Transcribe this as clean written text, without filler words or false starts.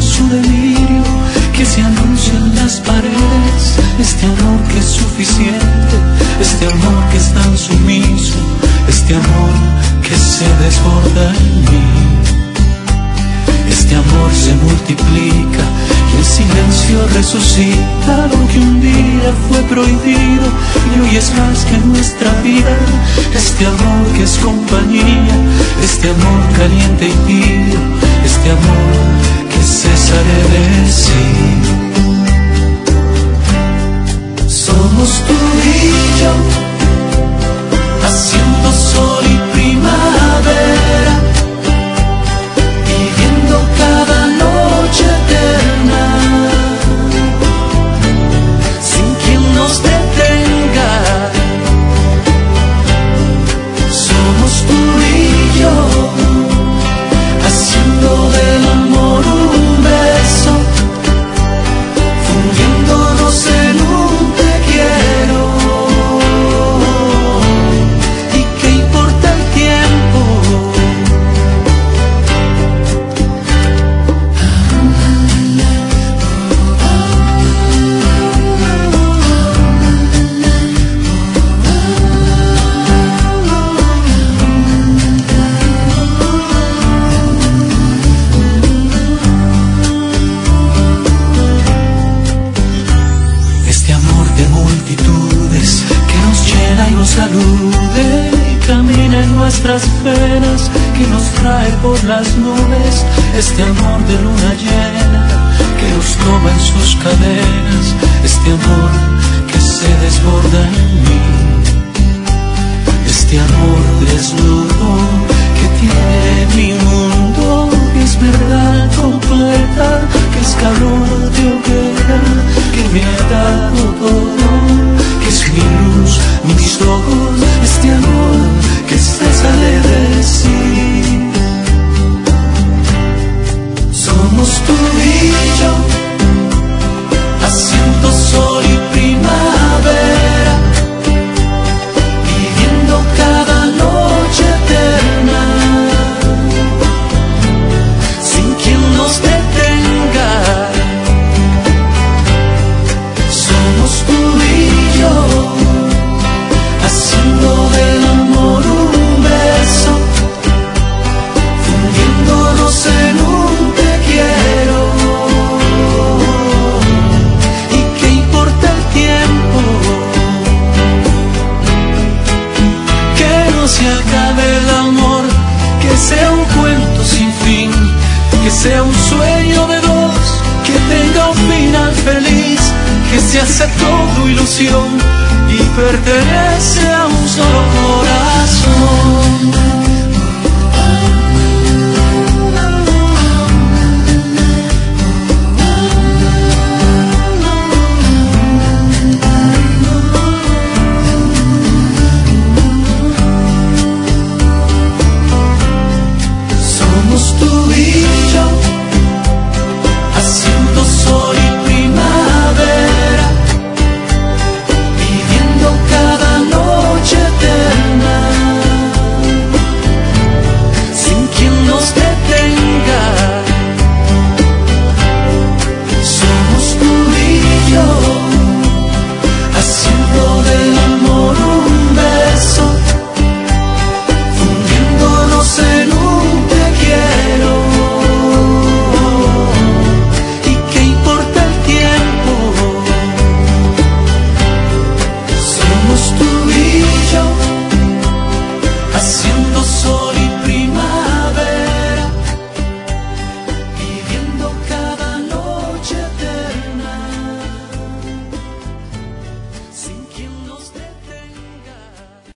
en su delirio, que se anuncia en las paredes. Este amor que es suficiente, este amor que es tan sumiso, este amor que se desborda en mí. Este amor se multiplica y el silencio resucita lo que un día fue prohibido y hoy es más que nuestra vida. Este amor que es compañía, este amor caliente y tibio, este amor que César decir. Somos tú y yo, haciendo sol y primavera, viviendo cada noche eterna, sin quien nos detenga. Somos tú y yo, haciendo del amor un beso, fundiéndonos en un te quiero. ¿Y qué importa el tiempo? Este amor de multitudes que nos llena y nos salude y camina en nuestras venas, que nos trae por las nubes. Este amor de luna llena que nos toma en sus cadenas, este amor que se desborda en mí. Este amor desnudo que tiene mi mundo, que es verdad completa, que es calor de hoguera, que me ha dado todo, que es mi luz, mis ojos. Este amor que se sale de sí. Somos tú y yo, haciendo sol y primavera, viviendo cada noche eterna, sin quien nos detenga. Somos tú y yo, haciendo del amor un beso, fundiéndonos en un te quiero. ¿Y qué importa el tiempo? Que no se acabe el amor, que sea un cuento sin fin, que sea un sueño de dos, que tenga un final feliz, que se hace todo ilusión y pertenece a un solo